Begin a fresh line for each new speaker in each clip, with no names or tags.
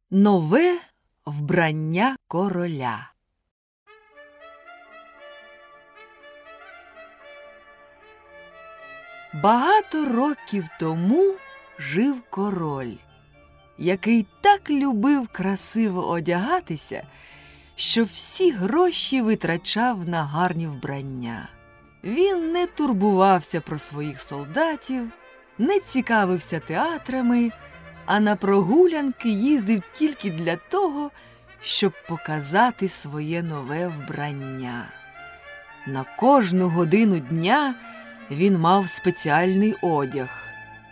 Нове вбрання короля. Багато років тому жив король, який так любив красиво одягатися, що всі гроші витрачав на гарні вбрання. Він не турбувався про своїх солдатів, не цікавився театрами, а на прогулянки їздив тільки для того, щоб показати своє нове вбрання. На кожну годину дня він мав спеціальний одяг.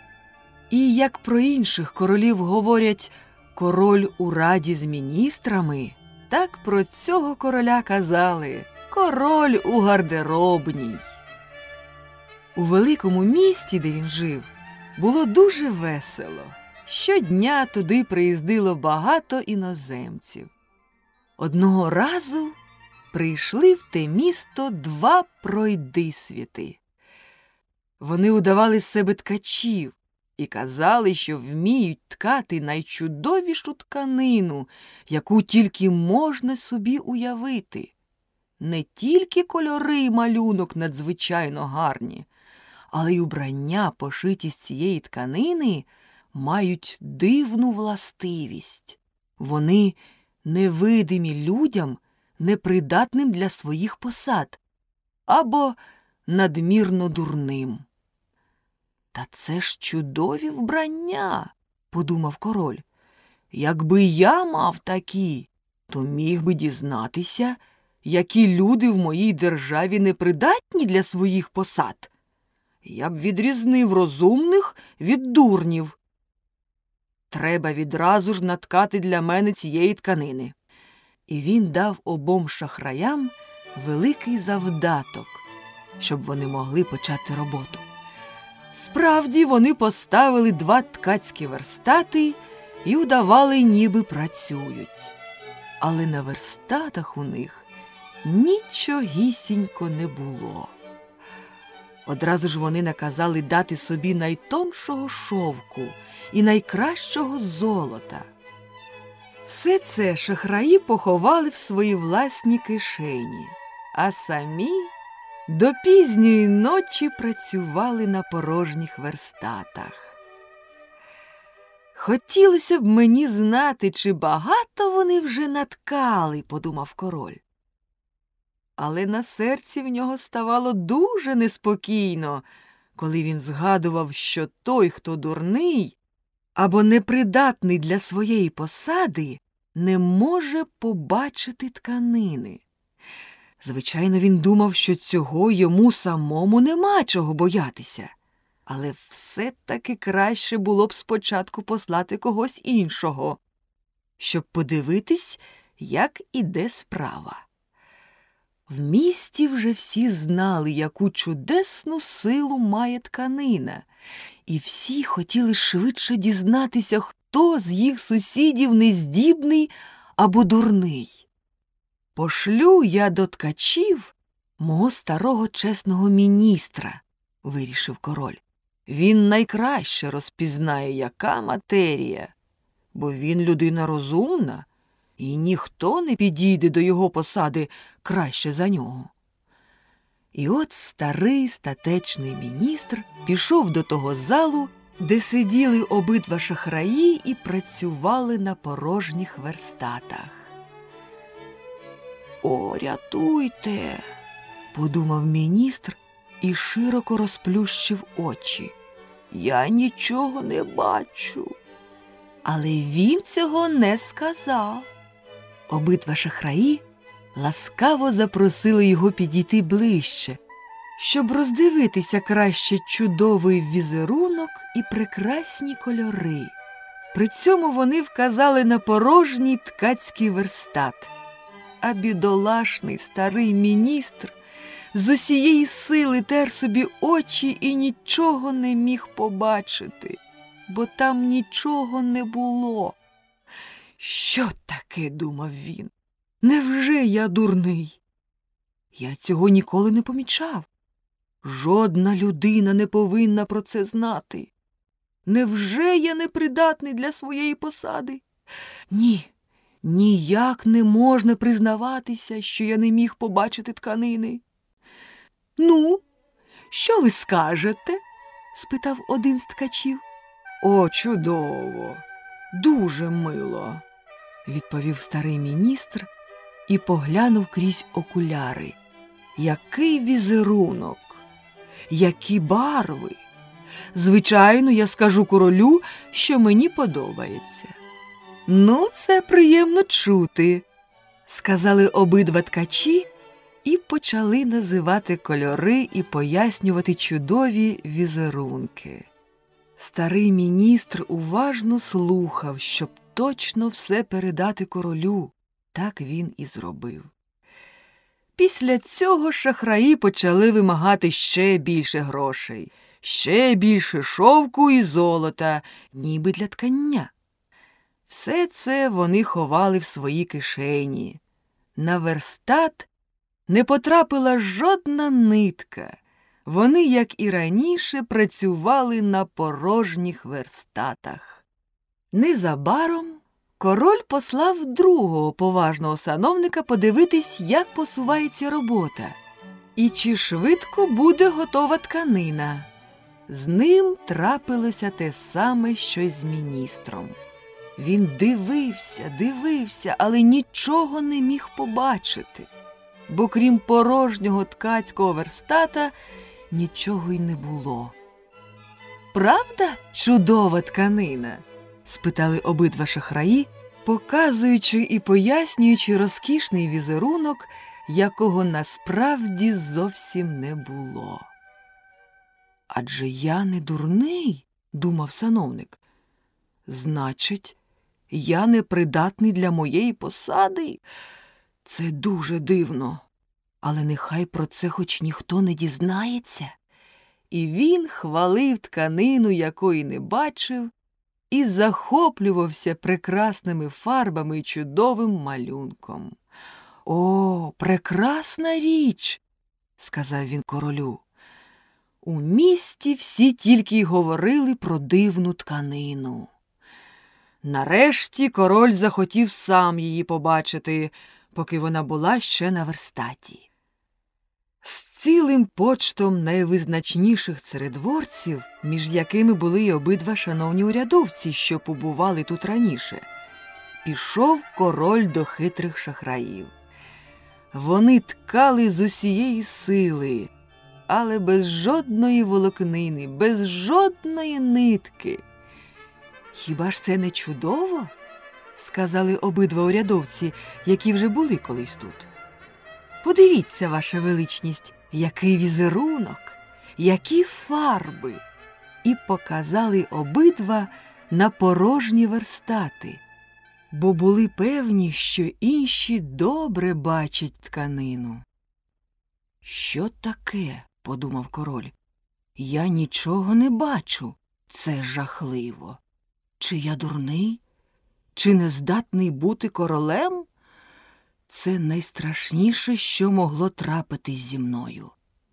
І як про інших королів говорять «король у раді з міністрами», так про цього короля казали «король у гардеробній». У великому місті, де він жив, було дуже весело. Щодня туди приїздило багато іноземців. Одного разу прийшли в те місто два пройдисвіти. Вони удавали з себе ткачів і казали, що вміють ткати найчудовішу тканину, яку тільки можна собі уявити. Не тільки кольори й малюнок надзвичайно гарні, але й убрання, пошиті з цієї тканини, мають дивну властивість. Вони невидимі людям, непридатним для своїх посад, або надмірно дурним. «Та це ж чудові вбрання», – подумав король. «Якби я мав такі, то міг би дізнатися, які люди в моїй державі непридатні для своїх посад. Я б відрізнив розумних від дурнів. Треба відразу ж наткати для мене цієї тканини». І він дав обом шахраям великий завдаток, щоб вони могли почати роботу. Справді, вони поставили два ткацькі верстати і удавали, ніби працюють. Але на верстатах у них нічогісінько не було. Одразу ж вони наказали дати собі найтоншого шовку і найкращого золота. Все це шахраї поховали в свої власні кишені, а самі до пізньої ночі працювали на порожніх верстатах. «Хотілося б мені знати, чи багато вони вже наткали», – подумав король. Але на серці в нього ставало дуже неспокійно, коли він згадував, що той, хто дурний або непридатний для своєї посади, не може побачити тканини. Звичайно, він думав, що цього йому самому нема чого боятися. Але все-таки краще було б спочатку послати когось іншого, щоб подивитись, як іде справа. В місті вже всі знали, яку чудесну силу має тканина, і всі хотіли швидше дізнатися, хто з їх сусідів нездібний або дурний. «Пошлю я до ткачів мого старого чесного міністра», – вирішив король. «Він найкраще розпізнає, яка матерія, бо він людина розумна, і ніхто не підійде до його посади краще за нього». І от старий статечний міністр пішов до того залу, де сиділи обидва шахраї і працювали на порожніх верстатах. «О, рятуйте!» – подумав міністр і широко розплющив очі. «Я нічого не бачу». Але він цього не сказав. Обидва шахраї ласкаво запросили його підійти ближче, щоб роздивитися краще чудовий візерунок і прекрасні кольори. При цьому вони вказали на порожній ткацький верстат. А бідолашний старий міністр з усієї сили тер собі очі і нічого не міг побачити, бо там нічого не було. «Що таке?» – думав він. «Невже я дурний? Я цього ніколи не помічав. Жодна людина не повинна про це знати. Невже я непридатний для своєї посади? Ні, ніяк не можна признаватися, що я не міг побачити тканини. Ну, що ви скажете? Спитав один з ткачів. О, чудово, дуже мило, відповів старий міністр і поглянув крізь окуляри. Який візерунок, які барви. Звичайно, я скажу королю, що мені подобається. Ну, це приємно чути, сказали обидва ткачі і почали називати кольори і пояснювати чудові візерунки. Старий міністр уважно слухав, щоб точно все передати королю. Так він і зробив. Після цього шахраї почали вимагати ще більше грошей, ще більше шовку і золота, ніби для ткання. Все це вони ховали в свої кишені. На верстат не потрапила жодна нитка. Вони, як і раніше, працювали на порожніх верстатах. Незабаром король послав другого поважного сановника подивитись, як посувається робота, і чи швидко буде готова тканина. З ним трапилося те саме, що й з міністром. Він дивився, але нічого не міг побачити, бо крім порожнього ткацького верстата нічого й не було. «Правда, чудова тканина?» – спитали обидва шахраї, показуючи і пояснюючи розкішний візерунок, якого насправді зовсім не було. «Адже я не дурний», – думав сановник. «Значить, я непридатний для моєї посади? Це дуже дивно. Але нехай про це хоч ніхто не дізнається». І він хвалив тканину, якої не бачив, і захоплювався прекрасними фарбами і чудовим малюнком. «О, прекрасна річ!» – сказав він королю. У місті всі тільки й говорили про дивну тканину. Нарешті король захотів сам її побачити, поки вона була ще на верстаті. З цілим почтом найвизначніших царедворців, між якими були й обидва шановні урядовці, що побували тут раніше, пішов король до хитрих шахраїв. Вони ткали з усієї сили, але без жодної волокнини, без жодної нитки. «Хіба ж це не чудово?» – сказали обидва урядовці, які вже були колись тут. «Подивіться, ваша величність, який візерунок, які фарби!» І показали обидва на порожні верстати, бо були певні, що інші добре бачать тканину. «Що таке?» – подумав король. «Я нічого не бачу. Це жахливо. Чи я дурний? Чи не здатний бути королем? Це найстрашніше, що могло трапитись зі мною».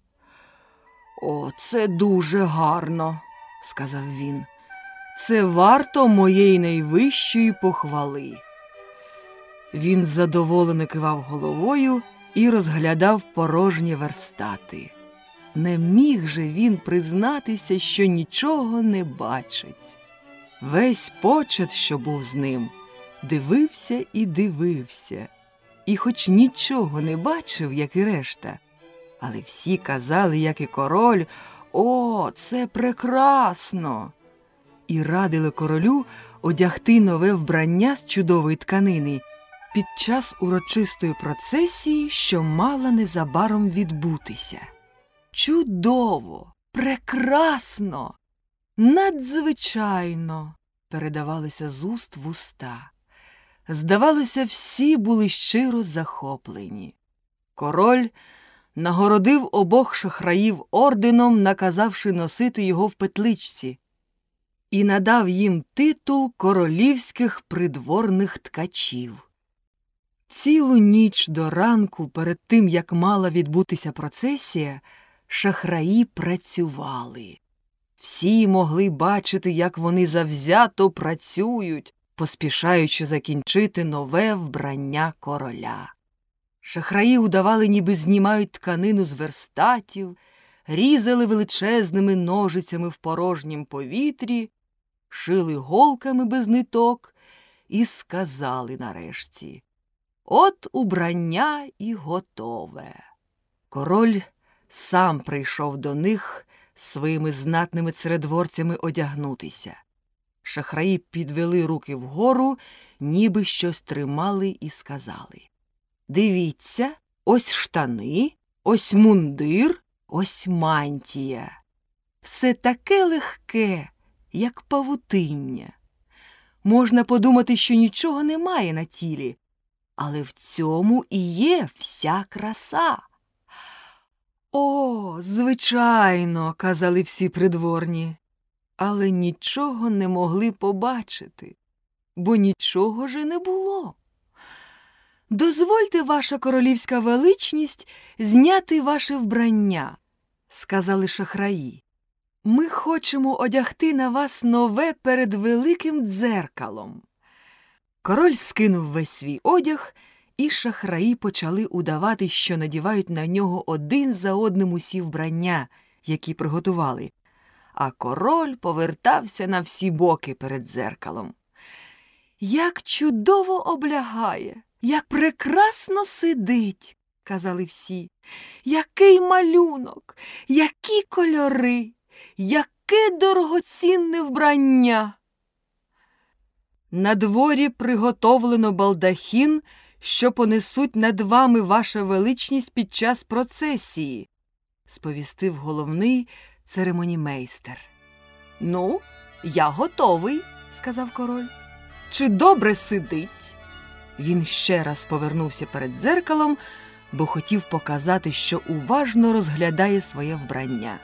«О, це дуже гарно», – сказав він. «Це варто моєї найвищої похвали». Він задоволено кивав головою і розглядав порожні верстати. Не міг же він признатися, що нічого не бачить. Весь почет, що був з ним, дивився і дивився, і хоч нічого не бачив, як і решта, але всі казали, як і король, «О, це прекрасно!» і радили королю одягти нове вбрання з чудової тканини під час урочистої процесії, що мала незабаром відбутися. «Чудово! Прекрасно! Надзвичайно!» передавалося з уст в уста. Здавалося, всі були щиро захоплені. Король нагородив обох шахраїв орденом, наказавши носити його в петличці, і надав їм титул королівських придворних ткачів. Цілу ніч до ранку, перед тим, як мала відбутися процесія, шахраї працювали. Всі могли бачити, як вони завзято працюють, поспішаючи закінчити нове вбрання короля. Шахраї удавали, ніби знімають тканину з верстатів, різали величезними ножицями в порожнім повітрі, шили голками без ниток і сказали нарешті: «От убрання і готове». Король сам прийшов до них з своїми знатними царедворцями одягнутися. Шахраї підвели руки вгору, ніби щось тримали, і сказали: «Дивіться, ось штани, ось мундир, ось мантія. Все таке легке, як павутиння. Можна подумати, що нічого немає на тілі, але в цьому і є вся краса». «О, звичайно», – казали всі придворні, але нічого не могли побачити, бо нічого ж і не було. «Дозвольте, ваша королівська величність, зняти ваше вбрання», – сказали шахраї. «Ми хочемо одягти на вас нове перед великим дзеркалом». Король скинув весь свій одяг, і шахраї почали удавати, що надівають на нього один за одним усі вбрання, які приготували. А король повертався на всі боки перед дзеркалом. «Як чудово облягає! Як прекрасно сидить!» – казали всі. «Який малюнок! Які кольори! Яке дорогоцінне вбрання!» «На дворі приготовлено балдахін, що понесуть над вами ваша величність під час процесії», – сповістив головний церемонімейстер. «Ну, я готовий», – сказав король. «Чи добре сидить?» Він ще раз повернувся перед дзеркалом, бо хотів показати, що уважно розглядає своє вбрання.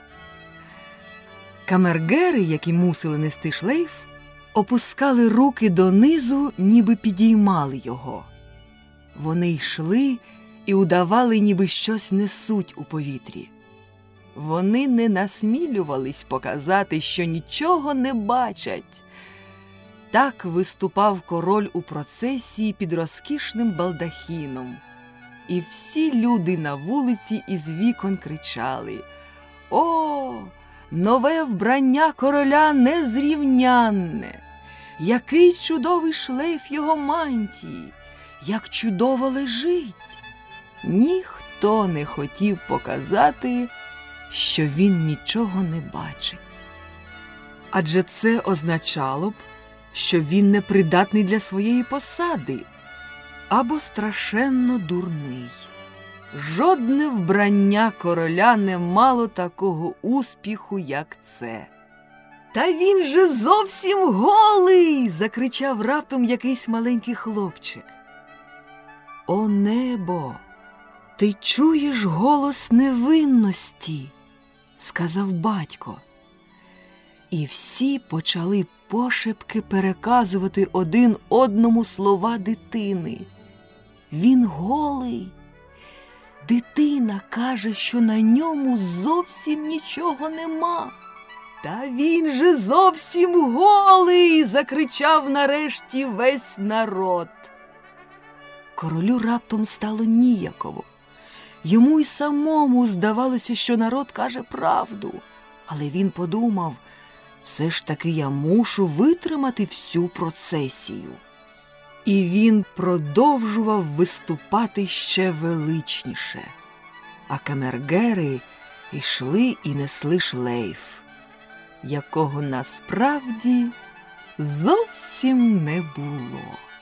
Камергери, які мусили нести шлейф, опускали руки донизу, ніби підіймали його. Вони йшли і удавали, ніби щось несуть у повітрі. Вони не насмілювались показати, що нічого не бачать. Так виступав король у процесії під розкішним балдахіном. І всі люди на вулиці із вікон кричали: «О, нове вбрання короля незрівнянне! Який чудовий шлейф його мантії! Як чудово лежить!» Ніхто не хотів показати, що він нічого не бачить. Адже це означало б, що він непридатний для своєї посади або страшенно дурний. Жодне вбрання короля не мало такого успіху, як це. «Та він же зовсім голий!» – закричав раптом якийсь маленький хлопчик. «О небо! Ти чуєш голос невинності!» – сказав батько. І всі почали пошепки переказувати один одному слова дитини. «Він голий! Дитина каже, що на ньому зовсім нічого нема!» «Та він же зовсім голий!» – закричав нарешті весь народ. Королю раптом стало ніяково. Йому й самому здавалося, що народ каже правду. Але він подумав: все ж таки я мушу витримати всю процесію. І він продовжував виступати ще величніше. А камергери йшли і несли шлейф, якого насправді зовсім не було.